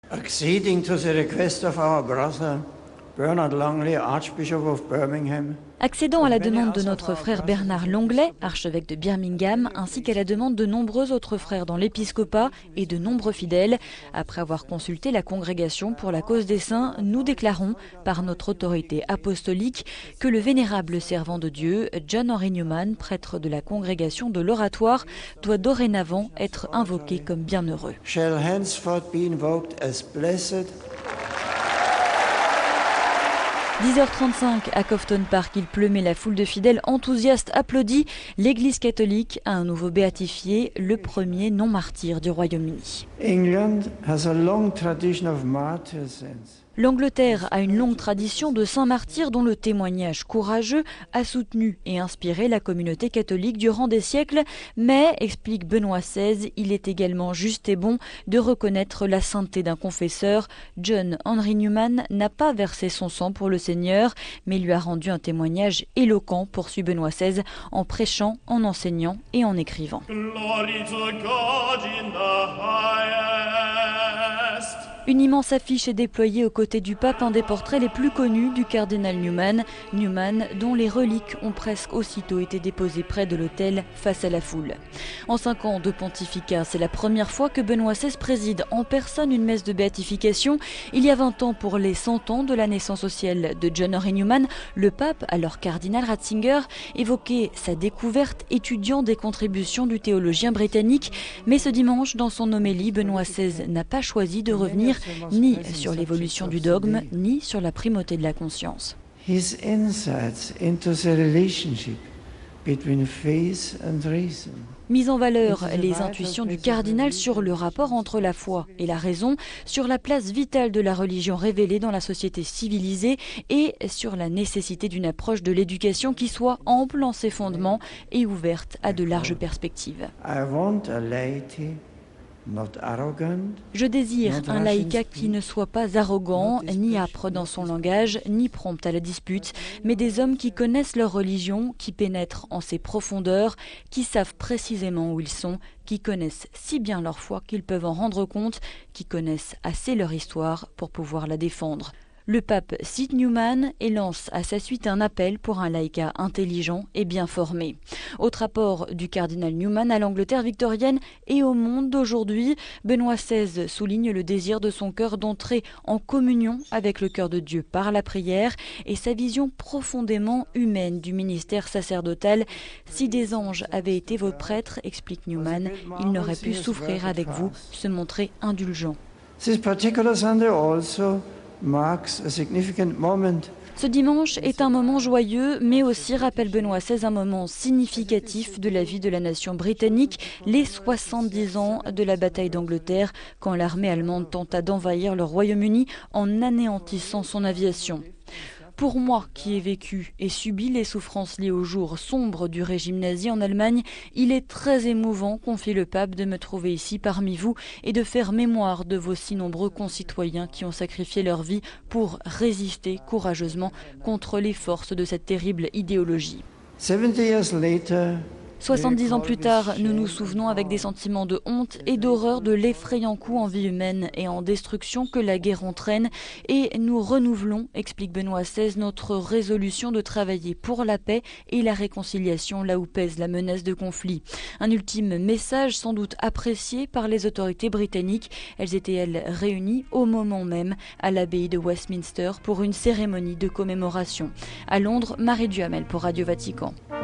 Acceding to the request of our brother Bernard Longley, Archbishop of Birmingham. Accédant à la demande de notre frère Bernard Longley, archevêque de Birmingham, ainsi qu'à la demande de nombreux autres frères dans l'épiscopat et de nombreux fidèles, après avoir consulté la congrégation pour la cause des saints, nous déclarons, par notre autorité apostolique, que le vénérable servant de Dieu, John Henry Newman, prêtre de la congrégation de l'Oratoire, doit dorénavant être invoqué comme bienheureux. Shall henceforth be invoked as blessed. 10h35 à Coughton Park, il pleut mais la foule de fidèles enthousiastes applaudit. L'Église catholique a un nouveau béatifié, le premier non-martyr du Royaume-Uni. England has a long tradition of martyrs. L'Angleterre a une longue tradition de saints martyrs dont le témoignage courageux a soutenu et inspiré la communauté catholique durant des siècles, mais, explique Benoît XVI, il est également juste et bon de reconnaître la sainteté d'un confesseur. John Henry Newman n'a pas versé son sang pour le Seigneur, mais lui a rendu un témoignage éloquent, poursuit Benoît XVI, en prêchant, en enseignant et en écrivant. Glory to God in the highest. Une immense affiche est déployée aux côtés du pape, un des portraits les plus connus du cardinal Newman. Newman, dont les reliques ont presque aussitôt été déposées près de l'autel face à la foule. En 5 ans de pontificat, c'est la première fois que Benoît XVI préside en personne une messe de béatification. Il y a 20 ans, pour les 100 ans de la naissance au ciel de John Henry Newman, le pape, alors cardinal Ratzinger, évoquait sa découverte étudiant des contributions du théologien britannique. Mais ce dimanche, dans son homélie, Benoît XVI n'a pas choisi de revenir ni sur l'évolution du dogme, ni sur la primauté de la conscience. His insights into the relationship between faith and reason. Mise en valeur les intuitions du cardinal sur le rapport entre la foi et la raison, sur la place vitale de la religion révélée dans la société civilisée et sur la nécessité d'une approche de l'éducation qui soit ample en ses fondements et ouverte à de larges perspectives. I want a laity not arrogant. Je désire un laïcat qui ne soit pas arrogant, ni âpre dans son langage, ni prompt à la dispute, mais des hommes qui connaissent leur religion, qui pénètrent en ses profondeurs, qui savent précisément où ils sont, qui connaissent si bien leur foi qu'ils peuvent en rendre compte, qui connaissent assez leur histoire pour pouvoir la défendre. Le pape cite Newman et lance à sa suite un appel pour un laïcat intelligent et bien formé. Autre apport du cardinal Newman à l'Angleterre victorienne et au monde d'aujourd'hui, Benoît XVI souligne le désir de son cœur d'entrer en communion avec le cœur de Dieu par la prière et sa vision profondément humaine du ministère sacerdotal. Si des anges avaient été vos prêtres, explique Newman, ils n'auraient pu souffrir avec vous, se montrer indulgents. This particular Sunday also marks a significant moment. Ce dimanche est un moment joyeux, mais aussi, rappelle Benoît XVI, un moment significatif de la vie de la nation britannique, les 70 ans de la bataille d'Angleterre, quand l'armée allemande tenta d'envahir le Royaume-Uni en anéantissant son aviation. Pour moi, qui ai vécu et subi les souffrances liées aux jours sombres du régime nazi en Allemagne, il est très émouvant, confie le pape, de me trouver ici parmi vous et de faire mémoire de vos si nombreux concitoyens qui ont sacrifié leur vie pour résister courageusement contre les forces de cette terrible idéologie. 70 years later, 70 ans plus tard, nous nous souvenons avec des sentiments de honte et d'horreur de l'effrayant coup en vie humaine et en destruction que la guerre entraîne et nous renouvelons, explique Benoît XVI, notre résolution de travailler pour la paix et la réconciliation là où pèse la menace de conflit. Un ultime message sans doute apprécié par les autorités britanniques. Elles étaient, elles, réunies au moment même à l'abbaye de Westminster pour une cérémonie de commémoration. À Londres, Marie Duhamel pour Radio Vatican.